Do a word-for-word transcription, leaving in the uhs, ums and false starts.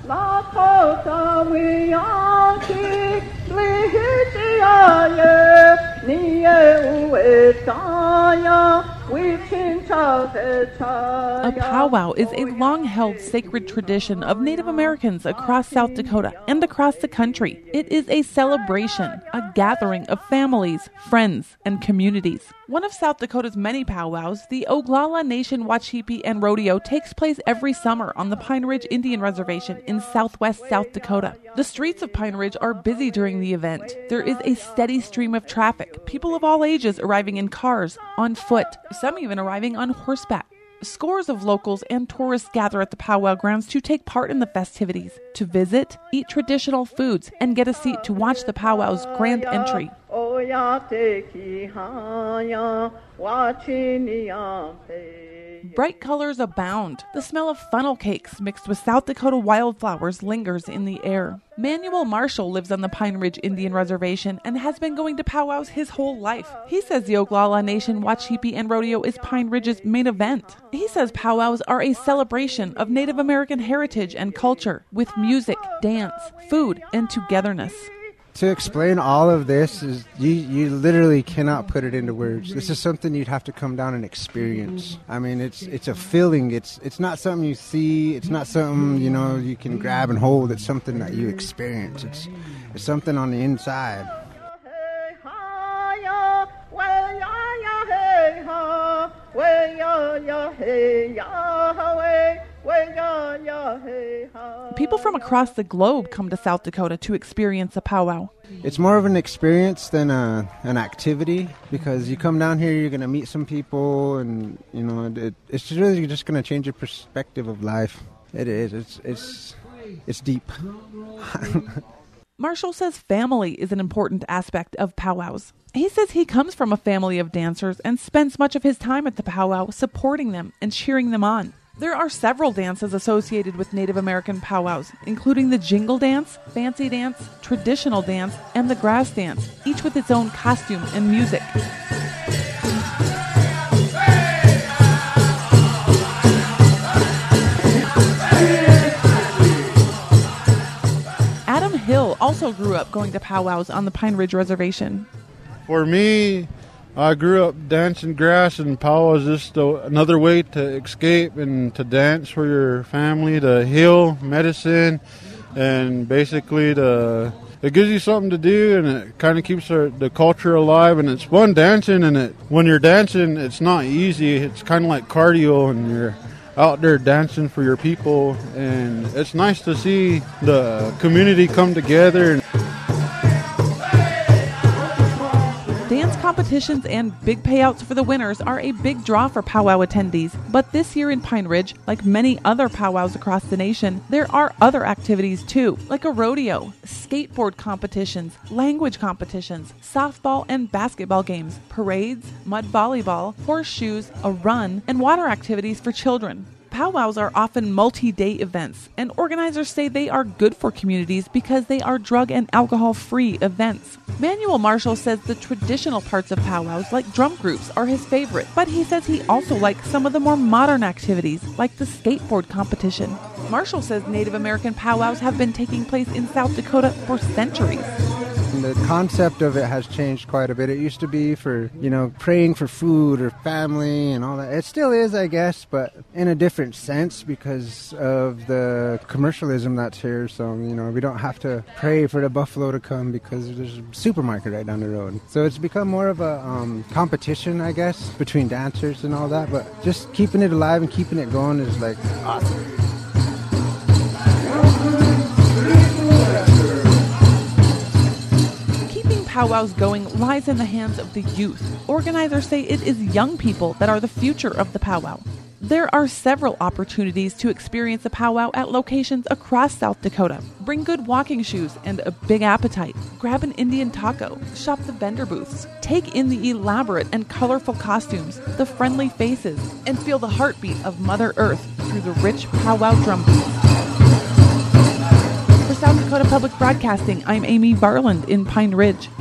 A powwow is a long-held sacred tradition of Native Americans across South Dakota and across the country. It is a celebration, a gathering of families, friends, and communities. One of South Dakota's many powwows, the Oglala Nation Washipi and Rodeo, takes place every summer on the Pine Ridge Indian Reservation in southwest South Dakota. The streets of Pine Ridge are busy during the event. There is a steady stream of traffic, people of all ages arriving in cars, on foot, some even arriving on horseback. Scores of locals and tourists gather at the powwow grounds to take part in the festivities, to visit, eat traditional foods, and get a seat to watch the powwow's grand entry. Bright colors abound. The smell of funnel cakes mixed with South Dakota wildflowers lingers in the air. Manuel Marshall lives on the Pine Ridge Indian Reservation and has been going to powwows his whole life. He says the Oglala Nation Washipi and Rodeo is Pine Ridge's main event. He says powwows are a celebration of Native American heritage and culture with music, dance, food, and togetherness. To explain all of this, is you, you literally cannot put it into words. This is something you'd have to come down and experience. I mean, it's it's a feeling. It's it's not something you see. It's not something, you know, you can grab and hold. It's something that you experience. It's it's something on the inside. People from across the globe come to South Dakota to experience a powwow. It's more of an experience than a, an activity, because you come down here, you're going to meet some people, and you know it, it's really just going to change your perspective of life. It is. It's it's it's deep. Marshall says family is an important aspect of powwows. He says he comes from a family of dancers and spends much of his time at the powwow supporting them and cheering them on. There are several dances associated with Native American powwows, including the jingle dance, fancy dance, traditional dance, and the grass dance, each with its own costume and music. Adam Hill also grew up going to powwows on the Pine Ridge Reservation. For me, I grew up dancing grass, and powwow is just a, another way to escape and to dance for your family, to heal, medicine, and basically to, it gives you something to do, and it kind of keeps our, the culture alive, and it's fun dancing. And it when you're dancing, it's not easy. It's kind of like cardio, and you're out there dancing for your people, and it's nice to see the community come together. And dance competitions and big payouts for the winners are a big draw for powwow attendees. But this year in Pine Ridge, like many other powwows across the nation, there are other activities too, like a rodeo, skateboard competitions, language competitions, softball and basketball games, parades, mud volleyball, horseshoes, a run, and water activities for children. Powwows are often multi-day events, and organizers say they are good for communities because they are drug and alcohol-free events. Manuel Marshall says the traditional parts of powwows, like drum groups, are his favorite, but he says he also likes some of the more modern activities, like the skateboard competition. Marshall says Native American powwows have been taking place in South Dakota for centuries. The concept of it has changed quite a bit. It used to be for, you know, praying for food or family and all that. It still is, I guess, but in a different sense because of the commercialism that's here. So, you know, we don't have to pray for the buffalo to come because there's a supermarket right down the road. So it's become more of a um, competition, I guess, between dancers and all that. But just keeping it alive and keeping it going is, like, awesome. Powwows going lies in the hands of the youth. Organizers say it is young people that are the future of the powwow. There are several opportunities to experience a powwow at locations across South Dakota. Bring good walking shoes and a big appetite. Grab an Indian taco. Shop the vendor booths. Take in the elaborate and colorful costumes, the friendly faces, and feel the heartbeat of Mother Earth through the rich powwow drum beats. For South Dakota Public Broadcasting, I'm Amy Varland in Pine Ridge.